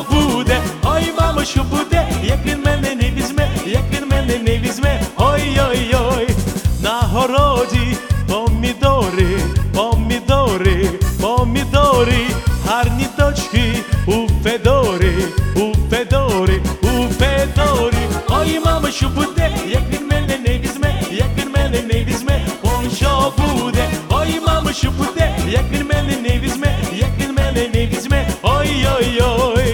буде, ой, мамо, що буде, як він мене не візьме, як він мене не візьме, ой-ой-ой. На городі помідори, помідори, помідори, гарні дочки у Федори, у Федори, у Федори. Ой, мамо, що буде, як він мене не візьме, як він мене не візьме, ой, що буде, ой, мамо, що буде, як він мене не візьме, як він мене не візьме, ой-ой-ой.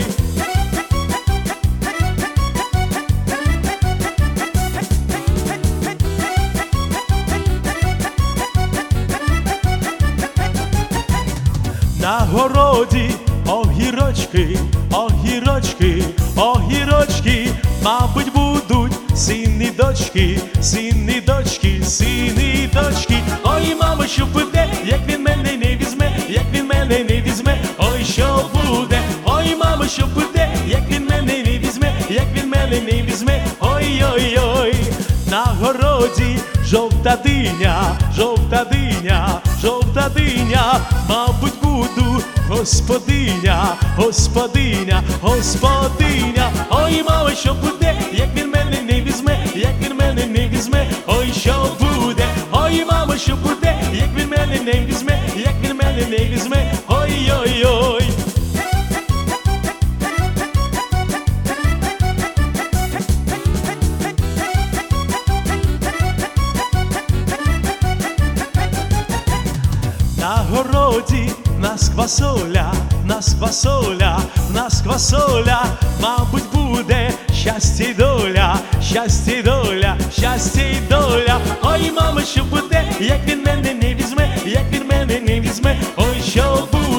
На городі огірочки, огірочки, огірочки, мабуть, будуть сині дочки, сині дочки, сині дочки. Ой, мамо, що буде, як він мене не візьме, як він мене не візьме, ой, що буде, ой, мамо, що буде, як він мене не візьме, як він мене не візьме, ой-ой-ой. На городі жовта диня, жовта диня, жовта диня, мабуть, буду господиня, господиня, господиня. Ой, мамо, що буде, як він мене не візьме, як він мене не візьме, ой, що буде, ой, мамо, що буде, як він мене не візьме, як він мене не візьме, ой-ой-ой. На городі нас квасоля, нас квасоля, нас квасоля, мабуть, буде щастя й доля, щастя й доля, щастя й доля. Ой, мамо, що буде, як він мене не візьме, як він мене не візьме, ой, що буде.